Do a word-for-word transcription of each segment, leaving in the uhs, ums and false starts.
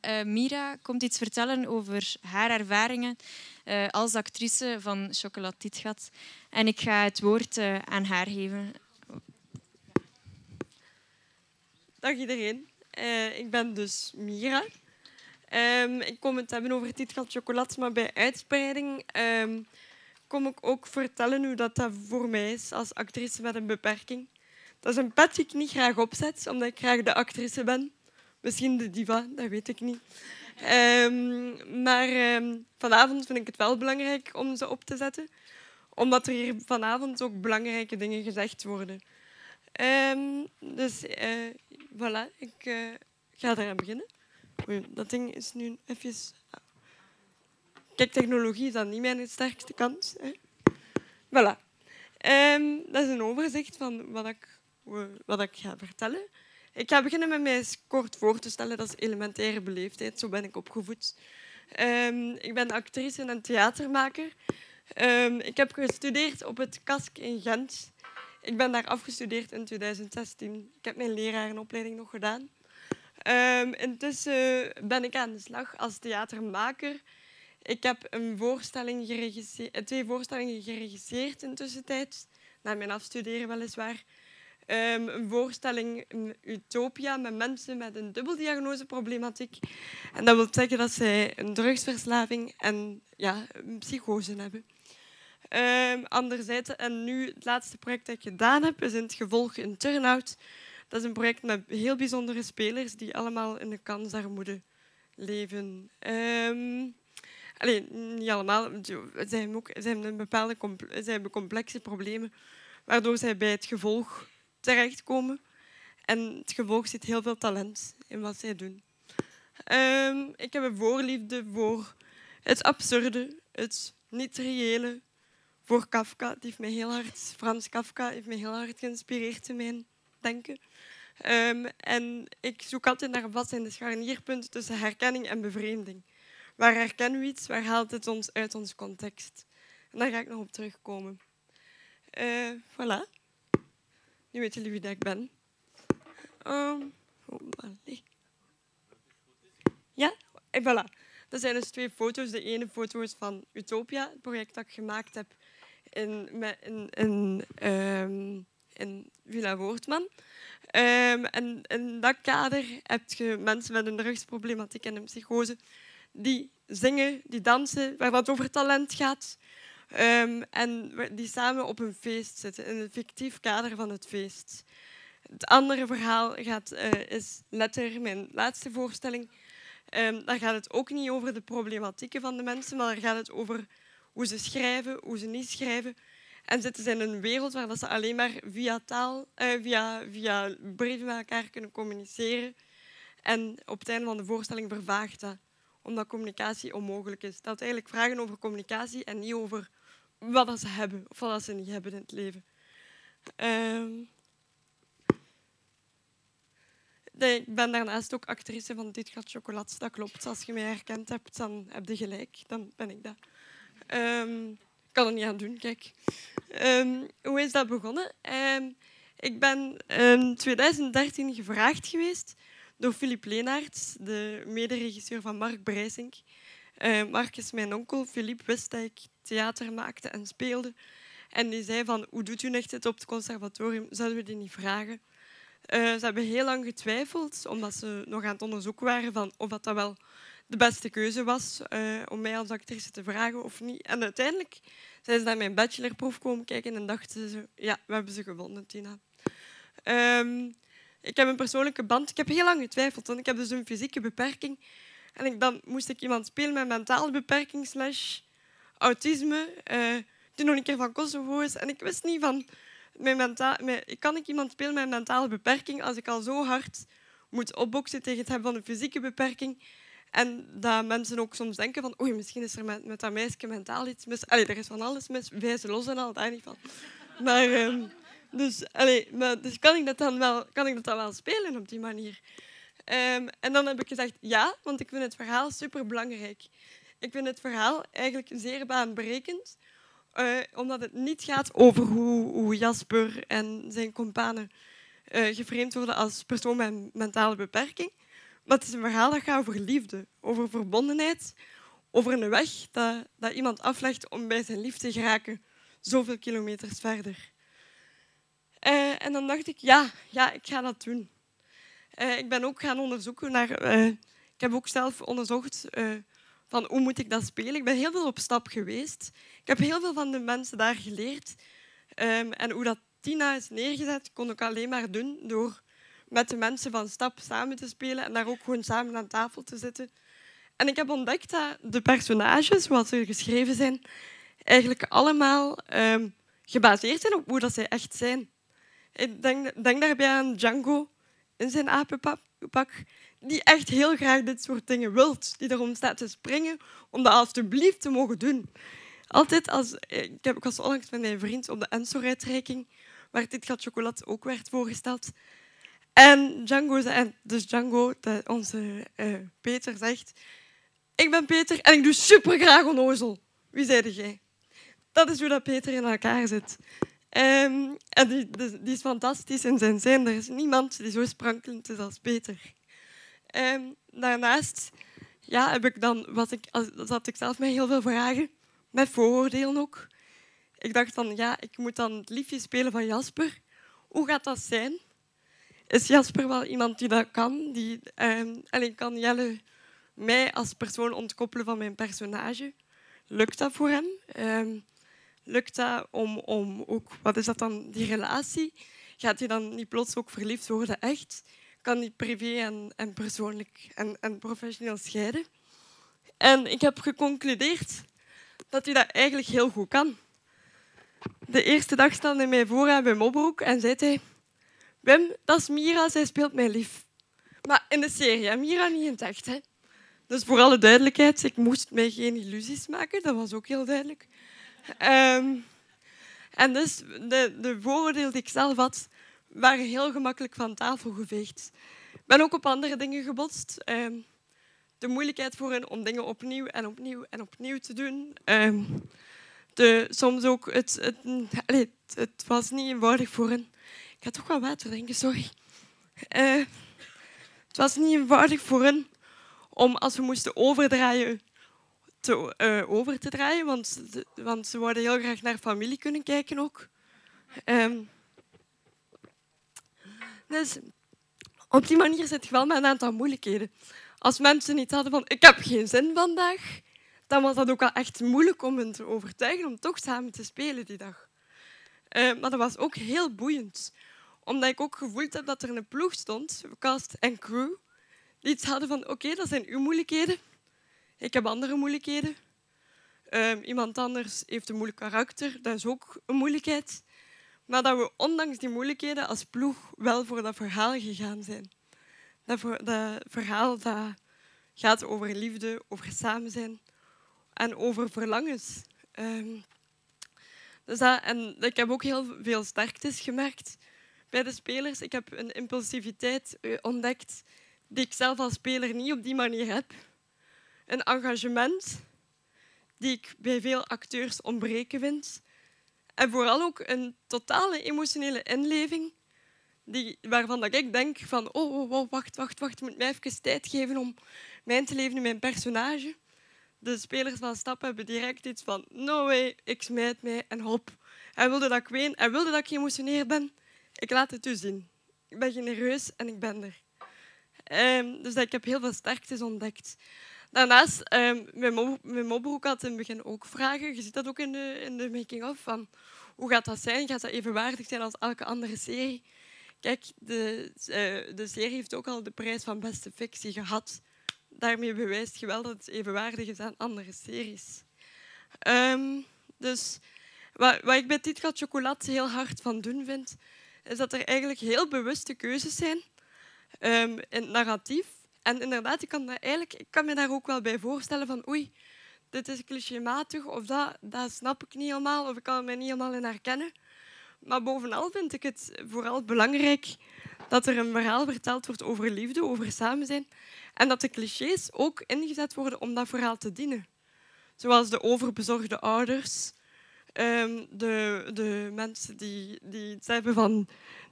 Uh, Mira komt iets vertellen over haar ervaringen uh, als actrice van Chocolat Tietgat. En ik ga het woord uh, aan haar geven. Dag iedereen. Uh, ik ben dus Mira. Um, ik kom het hebben over Tietgat Chocolat, maar bij uitbreiding um, kom ik ook vertellen hoe dat, dat voor mij is als actrice met een beperking. Dat is een pet die ik niet graag opzet, omdat ik graag de actrice ben. Misschien de diva, dat weet ik niet. Um, maar um, vanavond vind ik het wel belangrijk om ze op te zetten, omdat er hier vanavond ook belangrijke dingen gezegd worden. Um, dus uh, voilà, ik uh, ga eraan beginnen. Oei, dat ding is nu even... Kijk, technologie is dan niet mijn sterkste kant. Hè. Voilà. Um, dat is een overzicht van wat ik, wat ik ga vertellen. Ik ga beginnen met mij kort voor te stellen. Dat is elementaire beleefdheid. Zo ben ik opgevoed. Um, ik ben actrice en theatermaker. Um, ik heb gestudeerd op het K A S K in Gent. Ik ben daar afgestudeerd in tweeduizend zestien. Ik heb mijn lerarenopleiding nog gedaan. Um, intussen ben ik aan de slag als theatermaker. Ik heb een voorstelling twee voorstellingen geregisseerd in de tussentijd, na mijn afstuderen weliswaar. Um, een voorstelling in Utopia met mensen met een dubbeldiagnoseproblematiek. En dat wil zeggen dat zij een drugsverslaving en ja, een psychose hebben. Um, anderzijds, en nu het laatste project dat ik gedaan heb, is in het gevolg een turn-out. Dat is een project met heel bijzondere spelers die allemaal in de kansarmoede leven. Um, Allee, niet allemaal. Zij hebben, ook, zij hebben, een bepaalde zij hebben complexe problemen, waardoor zij bij het gevolg terechtkomen. En het gevolg zit heel veel talent in wat zij doen. Um, ik heb een voorliefde voor het absurde, het niet-reële, voor Kafka. Die heeft mij heel hard, Frans Kafka heeft mij heel hard geïnspireerd in mijn denken. Um, en ik zoek altijd naar wat zijn de scharnierpunten tussen herkenning en bevreemding. Waar herkennen we iets? Waar haalt het ons uit ons context? En daar ga ik nog op terugkomen. Uh, voilà. Nu weten jullie wie dat ik ben. Um, oh, ja, en voilà. Dat zijn dus twee foto's. De ene foto is van Utopia, het project dat ik gemaakt heb in, in, in, um, in Villa Voortman. Um, en in dat kader heb je mensen met een drugsproblematiek en een psychose die zingen, die dansen, waar het over talent gaat. Um, en die samen op een feest zitten, in een fictief kader van het feest. Het andere verhaal gaat, uh, is Letter, mijn laatste voorstelling. Um, daar gaat het ook niet over de problematieken van de mensen, maar daar gaat het over hoe ze schrijven, hoe ze niet schrijven. En zitten ze in een wereld waar ze alleen maar via taal, uh, via, via brieven met elkaar kunnen communiceren. En op het einde van de voorstelling vervaagt dat, omdat communicatie onmogelijk is. Dat eigenlijk vragen over communicatie en niet over wat ze hebben of wat ze niet hebben in het leven. Um, ik ben daarnaast ook actrice van Tietgat Chocolat. Dat klopt. Als je mij herkend hebt, dan heb je gelijk. Dan ben ik dat. Um, ik kan er niet aan doen, kijk. Um, hoe is dat begonnen? Um, ik ben in tweeduizend dertien gevraagd geweest door Philippe Leenaerts, de mederegisseur van Mark Breisink. Uh, Mark is mijn onkel. Philippe wist dat ik theater maakte en speelde. En die zei van, hoe doet u echt het op het conservatorium? Zouden we die niet vragen? Uh, ze hebben heel lang getwijfeld, omdat ze nog aan het onderzoeken waren van of dat, dat wel de beste keuze was uh, om mij als actrice te vragen of niet. En uiteindelijk zijn ze naar mijn bachelorproef komen kijken en dachten ze, ja, we hebben ze gevonden, Tina. Um, ik heb een persoonlijke band. Ik heb heel lang getwijfeld, want ik heb dus een fysieke beperking. En ik, dan moest ik iemand spelen met mentale beperking slash autisme, uh, die nog een keer van Kosovo is. En ik wist niet van... Mijn menta- mijn, ik kan ik iemand spelen met een mentale beperking als ik al zo hard moet opboksen tegen het hebben van een fysieke beperking. En dat mensen ook soms denken van oei, misschien is er met, met dat meisje mentaal iets mis. Allee, er is van alles mis, wijze los en al, daar niet van. Maar, um, dus, allee, maar, dus kan ik dat dan wel, kan ik dat dan wel spelen op die manier? Um, en dan heb ik gezegd ja, want ik vind het verhaal superbelangrijk. Ik vind het verhaal eigenlijk zeer baanbrekend. Uh, omdat het niet gaat over hoe, hoe Jasper en zijn companen uh, geframed worden als persoon met een mentale beperking, Maar het is een verhaal dat gaat over liefde, over verbondenheid, over een weg dat, dat iemand aflegt om bij zijn lief te geraken, zoveel kilometers verder. Uh, en dan dacht ik, ja, ja, ik ga dat doen. Uh, ik ben ook gaan onderzoeken naar... Uh, ik heb ook zelf onderzocht uh, van hoe moet ik dat spelen. Ik ben heel veel op stap geweest. Ik heb heel veel van de mensen daar geleerd. Um, en hoe dat Tina is neergezet, kon ik alleen maar doen door met de mensen van stap samen te spelen en daar ook gewoon samen aan tafel te zitten. En ik heb ontdekt dat de personages, zoals ze geschreven zijn, eigenlijk allemaal um, gebaseerd zijn op hoe dat zij echt zijn. Ik denk, denk daarbij aan Django in zijn apenpak, die echt heel graag dit soort dingen wil, die erom staat te springen om dat alsjeblieft te mogen doen. Altijd als, ik, heb, ik was onlangs met mijn vriend op de Enso-uitreiking, waar dit gat chocolade ook werd voorgesteld. En Django, zei, dus Django, de, onze uh, Peter, zegt... Ik ben Peter en ik doe supergraag onnozel. Wie zeide jij? Dat is hoe dat Peter in elkaar zit. Um, en die, die, die is fantastisch in zijn zin. Er is niemand die zo sprankelend is als Peter. Um, daarnaast ja, heb ik dan, was ik, zat ik zelf met heel veel vragen. Met vooroordelen ook. Ik dacht van, ja, ik moet dan het liefje spelen van Jasper. Hoe gaat dat zijn? Is Jasper wel iemand die dat kan? Die, um, alleen kan Jelle mij als persoon ontkoppelen van mijn personage? Lukt dat voor hem? Um, lukt dat om, om ook... Wat is dat dan, die relatie? Gaat hij dan niet plots ook verliefd worden, echt? Kan hij privé en, en persoonlijk en, en professioneel scheiden? En ik heb geconcludeerd dat hij dat eigenlijk heel goed kan. De eerste dag stelde hij mij voor aan mijn mobroek en zei hij... Wim, dat is Mira, zij speelt mij lief. Maar in de serie, hè? Mira niet in het echt. Hè? Dus voor alle duidelijkheid, ik moest mij geen illusies maken. Dat was ook heel duidelijk. Um, en dus de, de vooroordelen die ik zelf had, waren heel gemakkelijk van tafel geveegd. Ik ben ook op andere dingen gebotst. Um, de moeilijkheid voor hen om dingen opnieuw en opnieuw en opnieuw te doen. Um, de, soms ook, het, het, allez, het, het was niet eenvoudig voor hen. Ik ga toch wel water drinken, sorry. Uh, het was niet eenvoudig voor hen om, als we moesten overdraaien, te, uh, over te draaien, want, want ze wilden heel graag naar familie kunnen kijken ook. Um, dus op die manier zit je wel met een aantal moeilijkheden. Als mensen niet hadden van ik heb geen zin vandaag, dan was dat ook al echt moeilijk om hen te overtuigen om toch samen te spelen die dag. Uh, maar dat was ook heel boeiend, omdat ik ook gevoeld heb dat er een ploeg stond, cast en crew, die iets hadden van oké, okay, dat zijn uw moeilijkheden. Ik heb andere moeilijkheden. Uh, iemand anders heeft een moeilijk karakter, dat is ook een moeilijkheid. Maar dat we ondanks die moeilijkheden als ploeg wel voor dat verhaal gegaan zijn. Dat, voor, dat verhaal dat gaat over liefde, over samen zijn en over verlangens. Um, dus dat, en ik heb ook heel veel sterktes gemerkt bij de spelers. Ik heb een impulsiviteit ontdekt die ik zelf als speler niet op die manier heb. Een engagement die ik bij veel acteurs ontbreken vind. En vooral ook een totale emotionele inleving die, waarvan dat ik denk van oh, oh, oh, wacht, wacht, wacht, ik moet mij even tijd geven om mij in te leven in mijn personage. De spelers van Stap hebben direct iets van no way, ik smijt mij en hop. Hij wilde dat ik ween, hij wilde dat ik geëmotioneerd ben. Ik laat het u zien. Ik ben genereus en ik ben er. Um, dus ik heb heel veel sterktes ontdekt. Daarnaast, um, mijn, mo mijn mobroek had in het begin ook vragen. Je ziet dat ook in de, in de making-of. Van hoe gaat dat zijn? Gaat dat evenwaardig zijn als elke andere serie? Kijk, de, uh, de serie heeft ook al de prijs van beste fictie gehad. Daarmee bewijst je wel dat het evenwaardig is aan andere series. Um, dus wat, wat ik bij Dit gat chocolade heel hard van doen vind, is dat er eigenlijk heel bewuste keuzes zijn um, in het narratief. En inderdaad, ik kan, dat eigenlijk, ik kan me daar ook wel bij voorstellen van oei, dit is clichématig of dat, dat snap ik niet helemaal of ik kan er mij niet helemaal in herkennen. Maar bovenal vind ik het vooral belangrijk dat er een verhaal verteld wordt over liefde, over samen zijn. En dat de clichés ook ingezet worden om dat verhaal te dienen. Zoals de overbezorgde ouders, um, de, de mensen die, die iets hebben van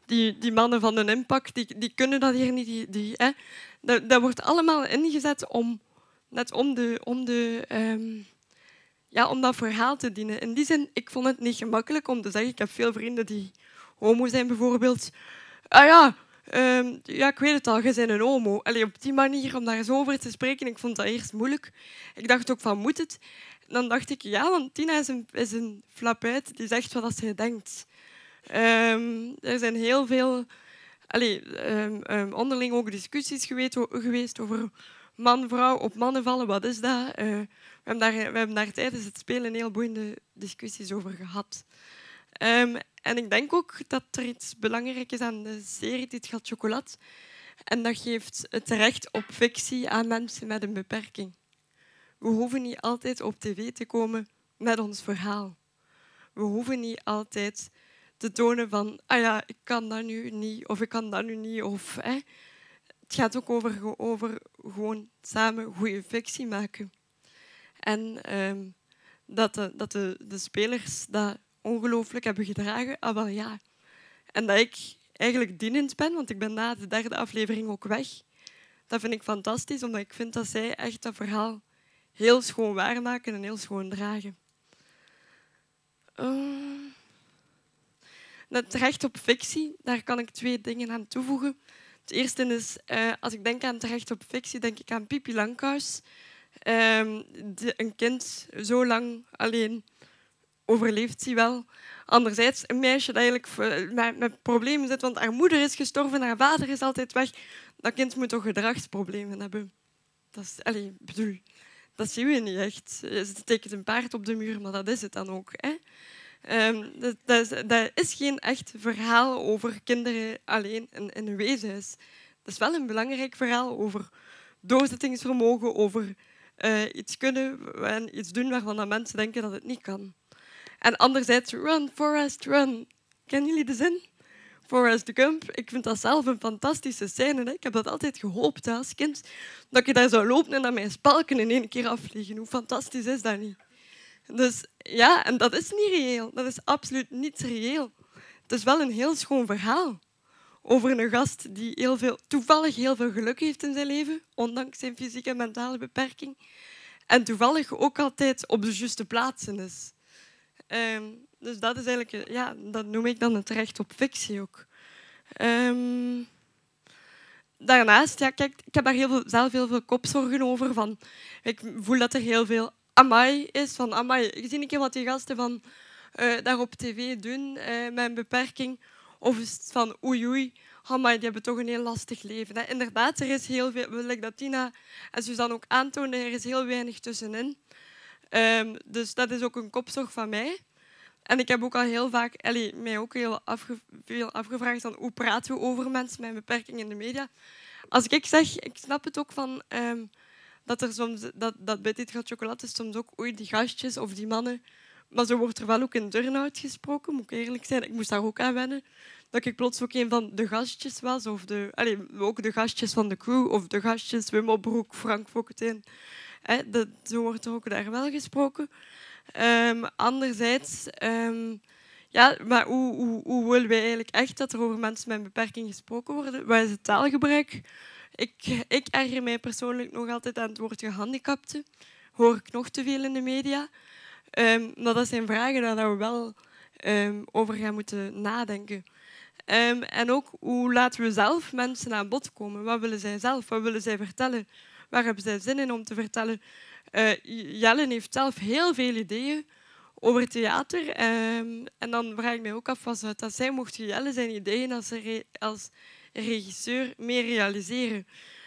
die, die mannen van een impact, die, die kunnen dat hier niet. Die, die, hè. Dat, dat wordt allemaal ingezet om, net om, de, om, de, um, ja, om dat verhaal te dienen. In die zin, ik vond het niet gemakkelijk om te zeggen, ik heb veel vrienden die homo zijn bijvoorbeeld. Ah ja, um, ja ik weet het al, je bent een homo. Allee, op die manier, om daar zo over te spreken, ik vond dat eerst moeilijk. Ik dacht ook van, moet het? Dan dacht ik, ja, want Tina is een, is een flapuit die zegt wat ze denkt. Um, er zijn heel veel allee, um, um, onderling ook discussies geweest, geweest over man-vrouw, op mannen vallen, wat is dat? Uh, we, hebben daar, we hebben daar tijdens het spelen heel boeiende discussies over gehad. Um, en ik denk ook dat er iets belangrijk is aan de serie Dit gaat chocolade. En dat geeft het recht op fictie aan mensen met een beperking. We hoeven niet altijd op tv te komen met ons verhaal. We hoeven niet altijd te tonen van, ah ja, ik kan dat nu niet, of ik kan dat nu niet. Of, hè. Het gaat ook over, over gewoon samen goede fictie maken. En um, dat, de, dat de, de spelers dat ongelooflijk hebben gedragen, ah wel ja. En dat ik eigenlijk dienend ben, want ik ben na de derde aflevering ook weg. Dat vind ik fantastisch, omdat ik vind dat zij echt dat verhaal heel schoon waarmaken en heel schoon dragen. Uh, het recht op fictie, daar kan ik twee dingen aan toevoegen. Het eerste is, uh, als ik denk aan het recht op fictie, denk ik aan Pippi Langkous. Um, de, een kind zo lang alleen overleeft hij wel. Anderzijds, een meisje dat eigenlijk met, met problemen zit, want haar moeder is gestorven, haar vader is altijd weg. Dat kind moet toch gedragsproblemen hebben. Dat is, allez, bedoel, dat zien we niet echt. Ze tekent een paard op de muur, maar dat is het dan ook. Hè? Um, dat, dat, is, dat is geen echt verhaal over kinderen alleen in, in een weeshuis. Dat is wel een belangrijk verhaal over doorzettingsvermogen, over uh, iets kunnen en iets doen waarvan dat mensen denken dat het niet kan. En anderzijds, run, Forrest, run. Kennen jullie de zin? Forrest Gump. Ik vind dat zelf een fantastische scène. Hè. Ik heb dat altijd gehoopt hè, als kind. Dat ik daar zou lopen en dat mijn spalken in één keer afvliegen. Hoe fantastisch is dat niet? Dus ja, en dat is niet reëel. Dat is absoluut niet reëel. Het is wel een heel schoon verhaal. Over een gast die heel veel, toevallig heel veel geluk heeft in zijn leven. Ondanks zijn fysieke en mentale beperking. En toevallig ook altijd op de juiste plaatsen is. Um, dus dat is eigenlijk, ja, dat noem ik dan het recht op fictie ook. Um, daarnaast, ja, kijk, ik heb daar heel veel, zelf heel veel kopzorgen over. Van, ik voel dat er heel veel amai is. Van, amai, ik zie een keer wat die gasten van, uh, daar op tv doen uh, met een beperking. Of is het van oei oei, amai, die hebben toch een heel lastig leven. Hè. Inderdaad, er is heel veel, wil ik dat Tina en Suzanne ook aantonen, er is heel weinig tussenin. Um, dus dat is ook een kopzorg van mij. En ik heb ook al heel vaak allee, mij ook heel afge, veel afgevraagd van hoe praten we over mensen met een beperking in de media. Als ik zeg, ik snap het ook van um, dat er soms dat, dat bij Dit gaat chocolade is soms ook oei die gastjes of die mannen. Maar zo wordt er wel ook in Turnhout gesproken, moet ik eerlijk zijn. Ik moest daar ook aan wennen. Dat ik plots ook een van de gastjes was. Of de, allee, ook de gastjes van de crew. Of de gastjes Wim Opbroek, Frank Fokkentijn. He, dat, zo wordt er ook daar wel gesproken. Um, anderzijds, um, ja, maar hoe, hoe, hoe willen wij eigenlijk echt dat er over mensen met een beperking gesproken worden? Wat is het taalgebruik? Ik, ik erger mij persoonlijk nog altijd aan het woord gehandicapten. Hoor ik nog te veel in de media. Um, maar dat zijn vragen waar we wel um, over gaan moeten nadenken. Um, en ook, hoe laten we zelf mensen aan bod komen? Wat willen zij zelf? Wat willen zij vertellen? Waar hebben zij zin in om te vertellen? Uh, Jelle heeft zelf heel veel ideeën over theater. Um, en dan vraag ik mij ook af, was dat zij mocht Jelle zijn ideeën als, re als regisseur meer realiseren.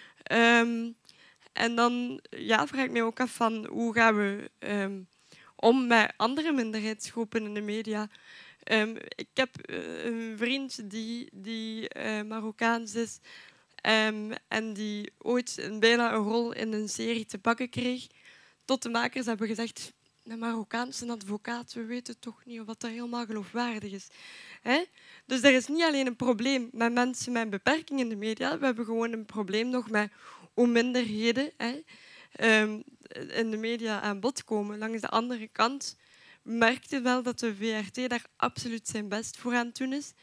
Um, en dan ja, vraag ik mij ook af van hoe gaan we um, om met andere minderheidsgroepen in de media. Um, ik heb uh, een vriend die, die uh, Marokkaans is um, en die ooit een, bijna een rol in een serie te pakken kreeg. Tot de makers hebben gezegd, een Marokkaanse advocaat, we weten toch niet of dat helemaal geloofwaardig is. He? Dus er is niet alleen een probleem met mensen met een beperking in de media, we hebben gewoon een probleem nog met hoe minderheden he, um, in de media aan bod komen. Langs de andere kant merkte wel dat de V R T daar absoluut zijn best voor aan het doen is.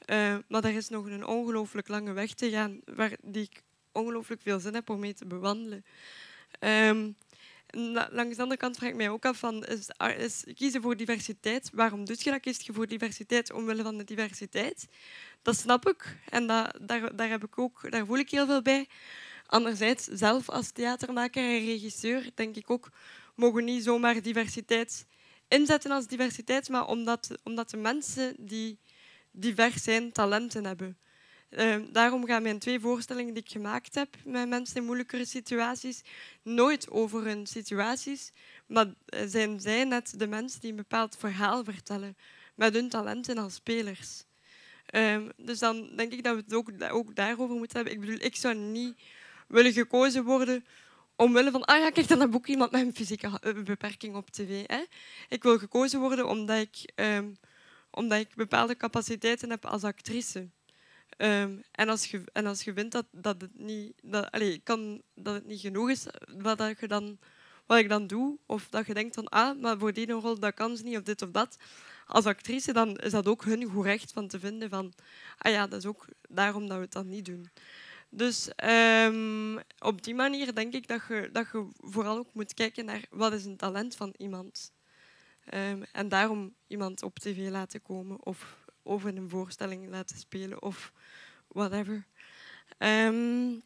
Uh, maar er is nog een ongelooflijk lange weg te gaan, waar, die ik ongelooflijk veel zin heb om mee te bewandelen. Um, langs de andere kant vraag ik mij ook af, van, is, is kiezen voor diversiteit, waarom doe je dat? Kies je voor diversiteit omwille van de diversiteit? Dat snap ik en dat, daar, daar, heb ik ook, daar voel ik heel veel bij. Anderzijds, zelf als theatermaker en regisseur, denk ik ook, mogen niet zomaar diversiteit inzetten als diversiteit, maar omdat, omdat de mensen die divers zijn, talenten hebben. Uh, daarom gaan mijn twee voorstellingen die ik gemaakt heb met mensen in moeilijkere situaties nooit over hun situaties, maar zijn zij net de mensen die een bepaald verhaal vertellen met hun talenten als spelers. Uh, dus dan denk ik dat we het ook, ook daarover moeten hebben. Ik bedoel, ik zou niet willen gekozen worden omwille van, ah ja, kijk dan dat boek iemand met een fysieke beperking op tv. Hè. Ik wil gekozen worden omdat ik, um, omdat ik bepaalde capaciteiten heb als actrice. Um, en, als je, en als je vindt dat, dat, het niet, dat, allez, kan, dat het niet genoeg is wat, dat je dan, wat ik dan doe, of dat je denkt van, ah, maar voor die rol dat kan ze niet, of dit of dat, als actrice dan is dat ook hun goed recht van te vinden van, ah ja, dat is ook daarom dat we het dan niet doen. Dus um, op die manier denk ik dat je, dat je vooral ook moet kijken naar wat is een talent van iemand. Um, en daarom iemand op tv laten komen of over een voorstelling laten spelen of whatever. Um,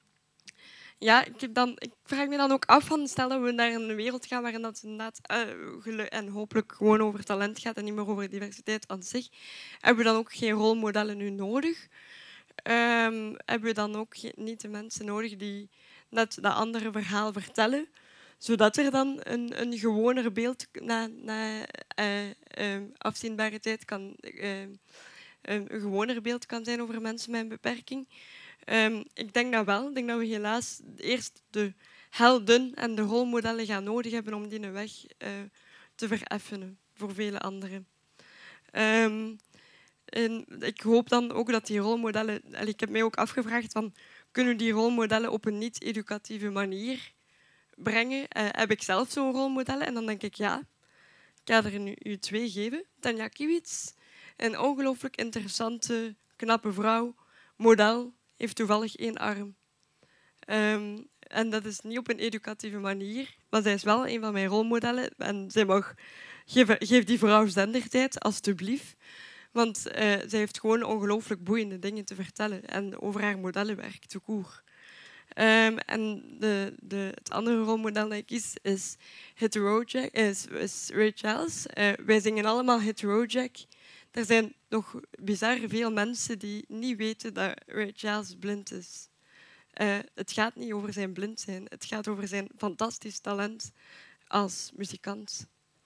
ja, ik, heb dan, ik vraag me dan ook af van, stel dat we naar een wereld gaan waarin dat inderdaad uh, en hopelijk gewoon over talent gaat en niet meer over diversiteit aan zich, hebben we dan ook geen rolmodellen nu nodig? Um, hebben we dan ook niet de mensen nodig die net dat andere verhaal vertellen, zodat er dan een, een gewoner beeld na, na uh, uh, afzienbare tijd kan, uh, een gewoner beeld kan zijn over mensen met een beperking. Um, ik denk dat wel. Ik denk dat we helaas eerst de helden en de rolmodellen gaan nodig hebben om die weg uh, te vereffenen voor vele anderen. Um, En ik hoop dan ook dat die rolmodellen... Ik heb mij ook afgevraagd van, kunnen die rolmodellen op een niet-educatieve manier brengen? Uh, heb ik zelf zo'n rolmodellen? En dan denk ik, ja, ik ga er nu u twee geven. Tanja Kiewits, een ongelooflijk interessante, knappe vrouw, model, heeft toevallig één arm. Um, en dat is niet op een educatieve manier, maar zij is wel een van mijn rolmodellen. En zij mag... Geef, geef die vrouw zendertijd, alstublieft. Want uh, zij heeft gewoon ongelooflijk boeiende dingen te vertellen en over haar modellenwerk te koer. Um, en de, de, het andere rolmodel dat ik kies is, Heterojack, is, is Ray Charles. Uh, wij zingen allemaal Heterojack. Er zijn nog bizar veel mensen die niet weten dat Ray Charles blind is. Uh, het gaat niet over zijn blind zijn. Het gaat over zijn fantastisch talent als muzikant.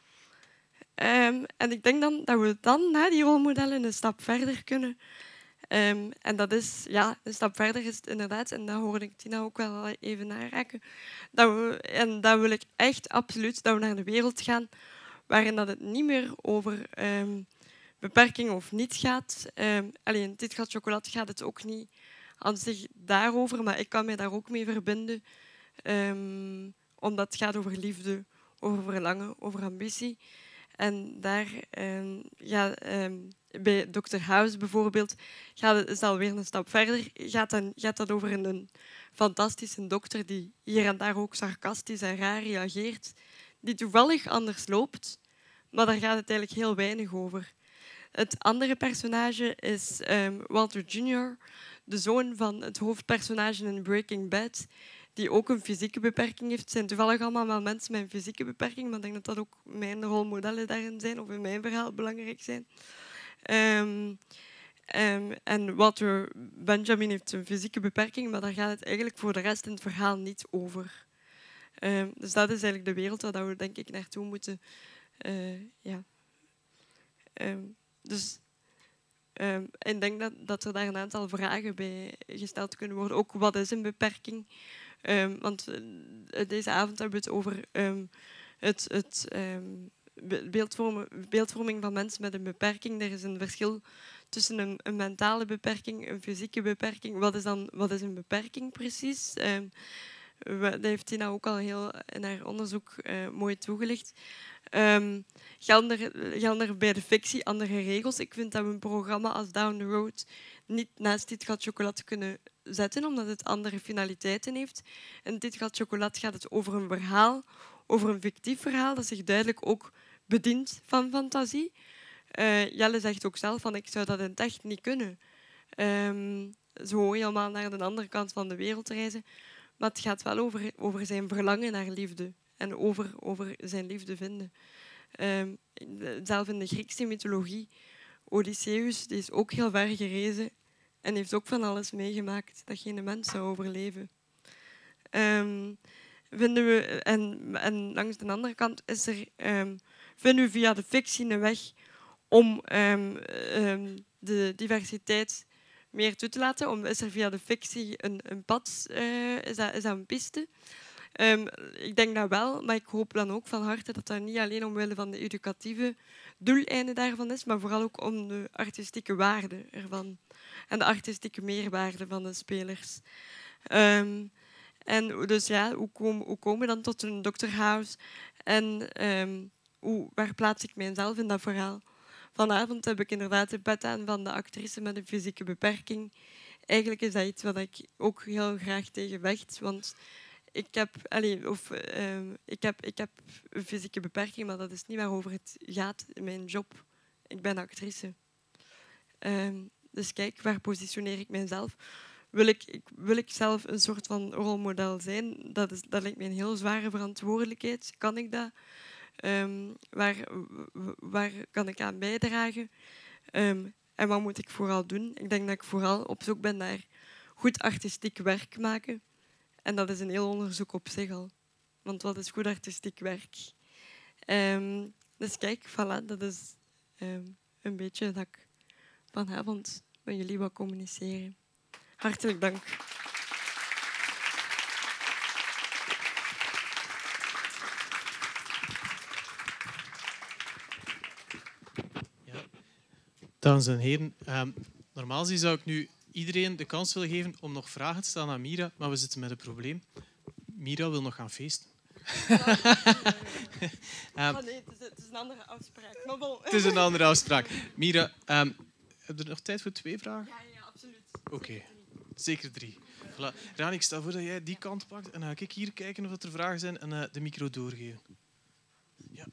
Um, en ik denk dan dat we dan na die rolmodellen een stap verder kunnen. Um, en dat is, ja, een stap verder is het inderdaad, en dat hoorde ik Tina ook wel even naraken. Dat we, en dat wil ik echt absoluut, dat we naar de wereld gaan waarin dat het niet meer over um, beperking of niet gaat. Um, alleen, dit gaat chocolade gaat het ook niet aan zich daarover, maar ik kan mij daar ook mee verbinden. Um, omdat het gaat over liefde, over verlangen, over ambitie. En daar, um, ja, um, bij dokter House bijvoorbeeld, gaat het, is het alweer een stap verder. Gaat, dan, gaat dat over een, een fantastische dokter die hier en daar ook sarcastisch en raar reageert, die toevallig anders loopt, maar daar gaat het eigenlijk heel weinig over. Het andere personage is um, Walter junior, de zoon van het hoofdpersonage in Breaking Bad, die ook een fysieke beperking heeft. Het zijn toevallig allemaal wel mensen met een fysieke beperking, maar ik denk dat dat ook mijn rolmodellen daarin zijn, of in mijn verhaal belangrijk zijn. Um, um, en Walter Benjamin heeft een fysieke beperking, maar daar gaat het eigenlijk voor de rest in het verhaal niet over. Um, dus dat is eigenlijk de wereld waar we denk ik naartoe moeten. Uh, ja. Um, dus um, ik denk dat, dat er daar een aantal vragen bij gesteld kunnen worden. Ook wat is een beperking? Um, want uh, deze avond hebben we het over um, het, het um, beeldvormen, beeldvorming van mensen met een beperking. Er is een verschil tussen een, een mentale beperking en een fysieke beperking. Wat is, dan, wat is een beperking precies? Um, dat heeft Tina ook al heel in haar onderzoek uh, mooi toegelicht. Um, gelden, er, gelden er bij de fictie andere regels? Ik vind dat we een programma als Down the Road niet naast Dit gaat chocolade kunnen zetten, omdat het andere finaliteiten heeft. En Dit gaat chocolade gaat het over een verhaal, over een fictief verhaal, dat zich duidelijk ook bedient van fantasie. Uh, Jelle zegt ook zelf van ik zou dat in het echt niet kunnen. Um, zo helemaal naar de andere kant van de wereld reizen. Maar het gaat wel over, over zijn verlangen naar liefde. En over, over zijn liefde vinden. Um, zelf in de Griekse mythologie, Odysseus, die is ook heel ver gerezen en heeft ook van alles meegemaakt dat geen mens zou overleven. Um, vinden we, en, en langs de andere kant is er, um, vinden we via de fictie een weg om um, um, de diversiteit meer toe te laten. Om, is er via de fictie een, een pad, uh, is, dat, is dat een piste? Um, ik denk dat wel, maar ik hoop dan ook van harte dat dat niet alleen omwille van de educatieve doeleinden daarvan is, maar vooral ook om de artistieke waarde ervan en de artistieke meerwaarde van de spelers. Um, en dus ja, hoe komen hoe kom we dan tot een Doctor House en um, hoe, waar plaats ik mijzelf in dat verhaal? Vanavond heb ik inderdaad de pet aan van de actrice met een fysieke beperking. Eigenlijk is dat iets wat ik ook heel graag tegen vecht, want Ik heb, allez, of, uh, ik, heb, ik heb een fysieke beperking, maar dat is niet waarover het gaat in mijn job. Ik ben actrice. Uh, dus kijk, waar positioneer ik mijzelf? Wil ik, wil ik zelf een soort van rolmodel zijn? Dat, is, dat lijkt mij een heel zware verantwoordelijkheid. Kan ik dat? Um, waar, waar kan ik aan bijdragen? Um, en wat moet ik vooral doen? Ik denk dat ik vooral op zoek ben naar goed artistiek werk maken. En dat is een heel onderzoek op zich al. Want wat is goed artistiek werk? Um, dus kijk, voilà, dat is um, een beetje dat ik vanavond met jullie wil communiceren. Hartelijk dank. Ja. Dames en heren, um, normaal zou ik nu iedereen de kans willen geven om nog vragen te stellen aan Mira, maar we zitten met een probleem. Mira wil nog gaan feesten. Ja, um, oh nee, het, is, het is een andere afspraak. Maar bon. Het is een andere afspraak. Mira, um, heb je nog tijd voor twee vragen? Ja, ja, absoluut. Oké, okay. Zeker drie. Voilà. Raan, ik stel voor dat jij die kant pakt en dan ga ik hier kijken of er vragen zijn en uh, de micro doorgeven. Ja.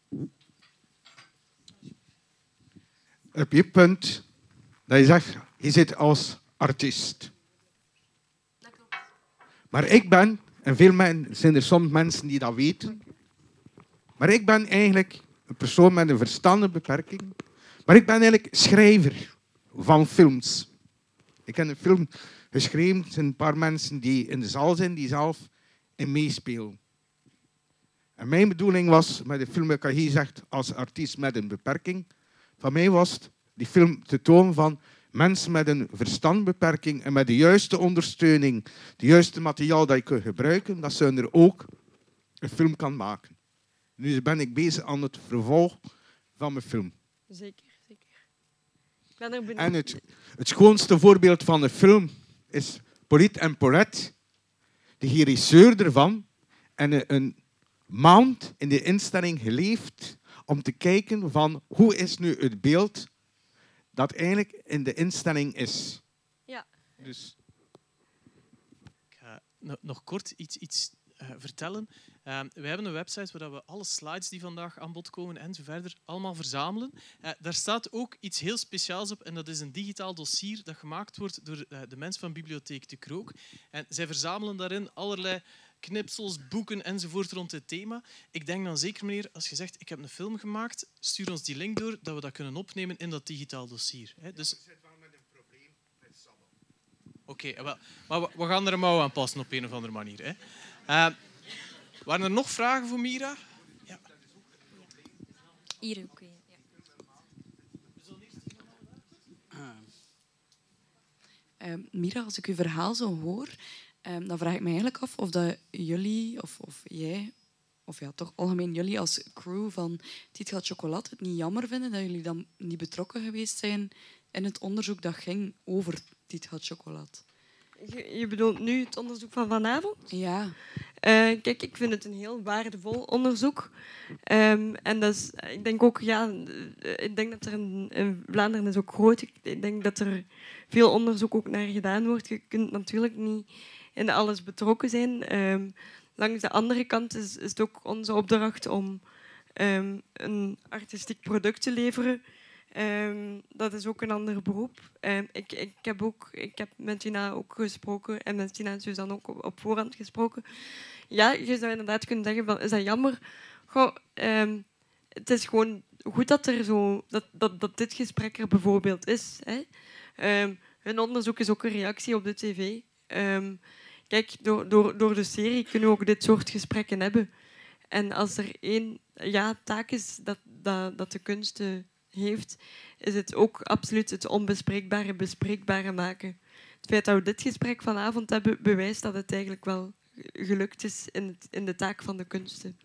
Op je punt dat je zegt, je zit als artiest. Dat klopt. Maar ik ben, en veel mensen zijn er soms mensen die dat weten, maar ik ben eigenlijk een persoon met een verstandelijke beperking, maar ik ben eigenlijk schrijver van films. Ik heb een film geschreven, er zijn een paar mensen die in de zaal zijn, die zelf in meespelen. En mijn bedoeling was, met de film, ik had hier gezegd, als artiest met een beperking, van mij was het die film te tonen van mensen met een verstandbeperking en met de juiste ondersteuning, het juiste materiaal dat je kunt gebruiken, dat ze er ook een film kan maken. Nu ben ik bezig aan het vervolg van mijn film. Zeker, zeker. Ik ben er benieuwd. En het, het schoonste voorbeeld van de film is Polyte en Paulette, de regisseur ervan, en een, een maand in de instelling geleefd om te kijken van hoe is nu het beeld dat eigenlijk in de instelling is. Ja. Dus. Ik ga nog kort iets, iets uh, vertellen. Uh, we hebben een website waar we alle slides die vandaag aan bod komen en zo verder allemaal verzamelen. Uh, daar staat ook iets heel speciaals op en dat is een digitaal dossier dat gemaakt wordt door uh, de mensen van Bibliotheek de Krook. En zij verzamelen daarin allerlei knipsels, boeken enzovoort rond het thema. Ik denk dan zeker, meneer, als je zegt ik heb een film gemaakt, stuur ons die link door, dat we dat kunnen opnemen in dat digitaal dossier. He, dus... Ja, ik zit wel met een probleem met Sabbel. Oké, okay, maar we, we gaan er een mouw aan passen op een of andere manier. Hè. Uh, waren er nog vragen voor Mira? Ja. Hier ook. Ja. Uh, uh, Mira, als ik uw verhaal zo hoor, um, dan vraag ik me eigenlijk af of dat jullie, of, of jij, of ja, toch algemeen jullie als crew van Dit gaat chocolade het niet jammer vinden dat jullie dan niet betrokken geweest zijn in het onderzoek dat ging over Dit gaat chocolade. Je, je bedoelt nu het onderzoek van vanavond? Ja. Uh, kijk, ik vind het een heel waardevol onderzoek. Um, en dat is, ik denk ook, ja, ik denk dat er in, in Vlaanderen is ook groot. Ik denk dat er veel onderzoek ook naar gedaan wordt. Je kunt natuurlijk niet in alles betrokken zijn. Um, langs de andere kant is, is het ook onze opdracht om um, een artistiek product te leveren. Um, dat is ook een ander beroep. Um, ik, ik, heb ook, ik heb met Gina ook gesproken en met Gina en Suzanne ook op, op voorhand gesproken. Ja, je zou inderdaad kunnen zeggen, van, is dat jammer? Goh, um, het is gewoon goed dat, er zo, dat, dat, dat dit gesprek er bijvoorbeeld is. Hè. Um, hun onderzoek is ook een reactie op de tv. Um, kijk, door, door, door de serie kunnen we ook dit soort gesprekken hebben. En als er één ja, taak is dat, dat, dat de kunsten heeft, is het ook absoluut het onbespreekbare bespreekbare maken. Het feit dat we dit gesprek vanavond hebben, bewijst dat het eigenlijk wel gelukt is in, het, in de taak van de kunsten.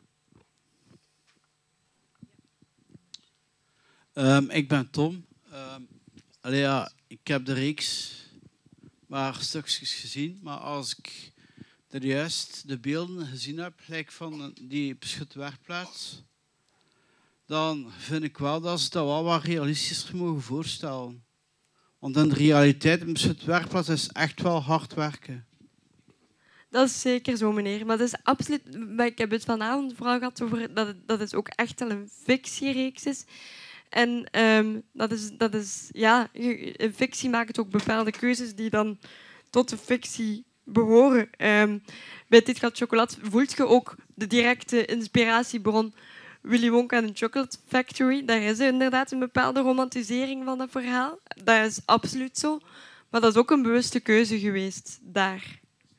Um, ik ben Tom. Um, allee, ja, ik heb de reeks maar stukjes gezien, maar als ik er juist de beelden gezien heb, gelijk van die beschutte werkplaats, dan vind ik wel dat ze dat wel wat realistischer mogen voorstellen. Want in de realiteit, een beschutte werkplaats is echt wel hard werken. Dat is zeker zo, meneer. Maar dat is absoluut... Maar ik heb het vanavond vooral gehad over dat het, dat het ook echt wel een fictiereeks is. En um, dat is... Dat is ja, in fictie maakt het ook bepaalde keuzes die dan tot de fictie behoren. Um, bij Dit gaat chocolade voelt je ook de directe inspiratiebron Willy Wonka en de Chocolate Factory. Daar is inderdaad een bepaalde romantisering van dat verhaal. Dat is absoluut zo. Maar dat is ook een bewuste keuze geweest daar.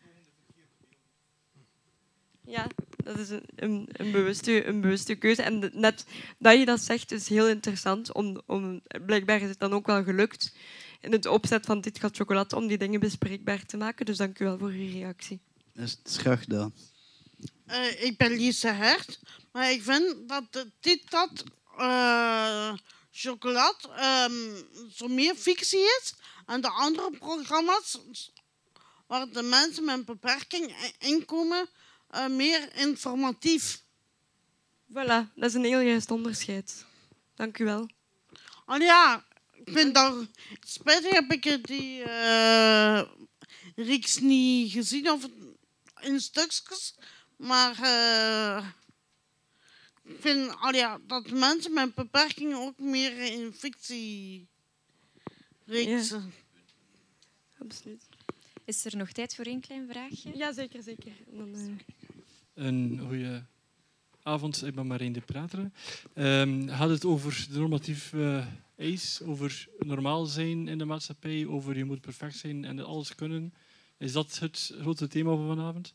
Ja, dat is een, een, een, bewuste, een bewuste keuze. En net dat je dat zegt is heel interessant. Om, om, blijkbaar is het dan ook wel gelukt in het opzet van Dit gaat chocolade om die dingen bespreekbaar te maken. Dus dank u wel voor uw reactie. Dat is graag gedaan. Uh, ik ben Lise Hert, maar ik vind dat Dit gaat uh, chocolade um, zo meer fictie is. En de andere programma's waar de mensen met een beperking inkomen, uh, meer informatief. Voilà, dat is een heel juist onderscheid. Dank u wel. Oh ja, ik vind dat spijtig heb ik die uh, reeks niet gezien of in stukjes, maar uh, ik vind oh ja, dat mensen met beperking ook meer in fictie reeksen. Ja. Absoluut. Is er nog tijd voor één klein vraagje? Ja, zeker, zeker. Dan, uh... Een goede avond, ik ben Marijn de Prateren. Um, gaat het over de normatieve uh, eis, over normaal zijn in de maatschappij, over je moet perfect zijn en alles kunnen? Is dat het grote thema van vanavond?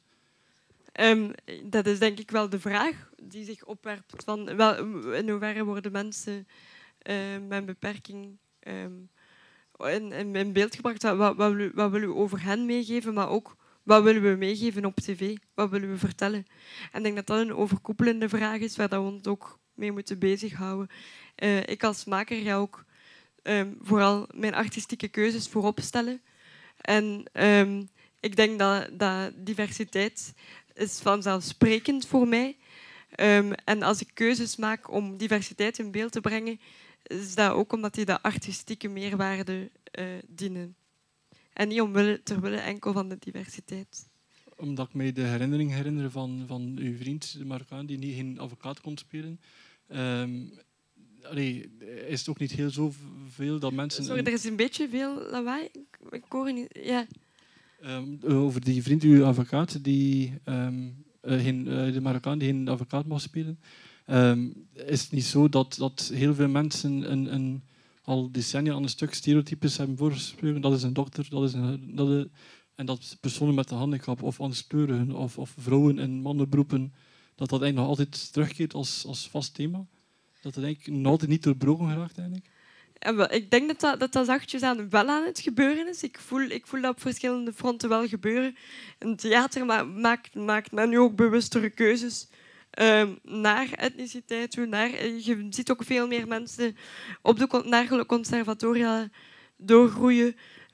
Um, dat is denk ik wel de vraag die zich opwerpt. Van, wel, in hoeverre worden mensen uh, met een beperking um, in, in, in beeld gebracht? Wat, wat, wat, willen, wat willen we over hen meegeven, maar ook wat willen we meegeven op tv? Wat willen we vertellen? En ik denk dat dat een overkoepelende vraag is waar we ons ook mee moeten bezighouden. Uh, ik als maker ga ook um, vooral mijn artistieke keuzes voorop stellen. En um, ik denk dat, dat diversiteit is vanzelfsprekend voor mij. Um, en als ik keuzes maak om diversiteit in beeld te brengen, is dat ook omdat die de artistieke meerwaarde uh, dienen. En niet omwille, terwille enkel van de diversiteit. Omdat ik mij de herinnering herinner van, van uw vriend, de Marokkaan, die niet geen advocaat kon spelen. Um, allee, is het ook niet heel zoveel dat mensen... Sorry, er is een beetje veel lawaai. Ik hoor niet... Ja. Um, over die vriend, uw advocaat, die, um, uh, geen, uh, de Marokkaan die geen advocaat mag spelen. Um, is het niet zo dat, dat heel veel mensen een, een, al decennia aan een stuk stereotypes hebben voorgesproken? Dat is een dokter, dat is een, dat is, en dat personen met een handicap of anderskleurigen of, of vrouwen in mannenberoepen, dat dat eigenlijk nog altijd terugkeert als, als vast thema? Dat het eigenlijk nog altijd niet doorbroken geraakt eigenlijk? Ja, ik denk dat dat, dat dat zachtjes aan wel aan het gebeuren is. Ik voel, ik voel dat op verschillende fronten wel gebeuren. In theater ma maakt, maakt men nu ook bewustere keuzes um, naar etniciteit toe. Naar, je ziet ook veel meer mensen op de, naar conservatoria doorgroeien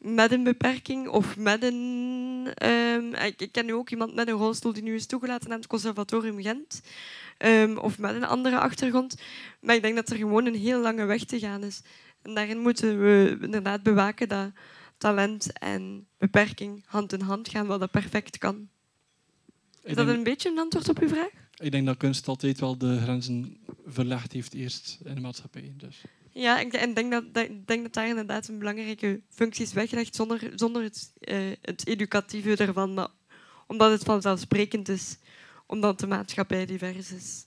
met een beperking of met een... Um, ik, ik ken nu ook iemand met een rolstoel die nu is toegelaten aan het Conservatorium Gent. Um, of met een andere achtergrond. Maar ik denk dat er gewoon een heel lange weg te gaan is. En daarin moeten we inderdaad bewaken dat talent en beperking hand in hand gaan, wat dat perfect kan. Is dat een beetje een antwoord op uw vraag? Ik denk dat kunst altijd wel de grenzen verlegd heeft eerst in de maatschappij. Dus. Ja, ik denk, denk, dat, dat, ik denk dat daar inderdaad een belangrijke functie is weggelegd zonder, zonder het, uh, het educatieve ervan, maar omdat het vanzelfsprekend is, omdat de maatschappij divers is.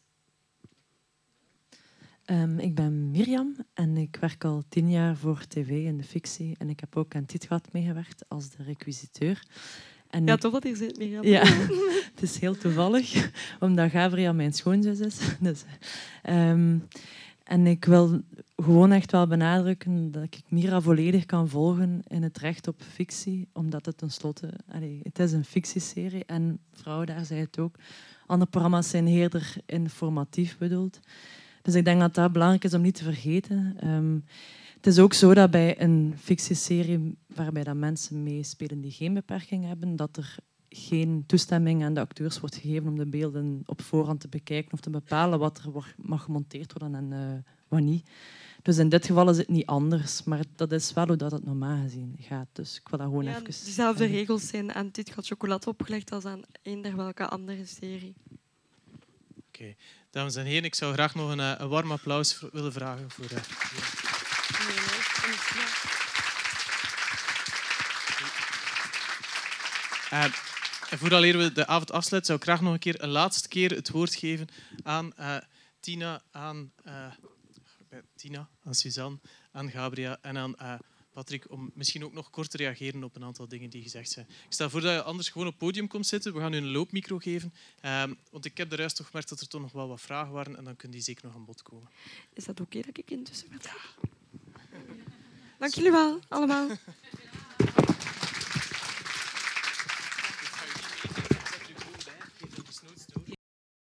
Um, ik ben Mirjam en ik werk al tien jaar voor tv in de fictie en ik heb ook aan Tietgat meegewerkt als de requisiteur. En ja, ik... toch wat hier zit, Mirjam. Ja, het is heel toevallig, omdat Gabriel mijn schoonzus is. Dus, um, en ik wil gewoon echt wel benadrukken dat ik Mira volledig kan volgen in het recht op fictie, omdat het tenslotte, allee, het is een fictieserie en vrouw, daar zei het ook, andere programma's zijn eerder informatief bedoeld. Dus ik denk dat dat belangrijk is om niet te vergeten. Um, het is ook zo dat bij een fictieserie waarbij dat mensen meespelen die geen beperking hebben, dat er geen toestemming aan de acteurs wordt gegeven om de beelden op voorhand te bekijken of te bepalen wat er mag gemonteerd worden en uh, wat niet. Dus in dit geval is het niet anders, maar dat is wel hoe dat het normaal gezien gaat. Dus ik wil dat gewoon ja, even... Dezelfde zeggen. regels zijn aan Tietgat Chocolade opgelegd als aan eender welke andere serie. Oké, okay. Dames en heren, ik zou graag nog een, een warm applaus willen vragen voor... Uh, ja. nee, nee. Uh, en vooraleer we de avond afsluiten, zou ik graag nog een keer, een laatste keer het woord geven aan uh, Tina, aan uh, Tina, aan Suzanne, aan Gabriel en aan uh, Patrick, om misschien ook nog kort te reageren op een aantal dingen die gezegd zijn. Ik stel voor dat je anders gewoon op het podium komt zitten. We gaan u een loopmicro geven, um, want ik heb er juist toch gemerkt dat er toch nog wel wat vragen waren en dan kunnen die zeker nog aan bod komen. Is dat oké okay dat ik intussen vertel? Ja. Dank jullie wel, allemaal.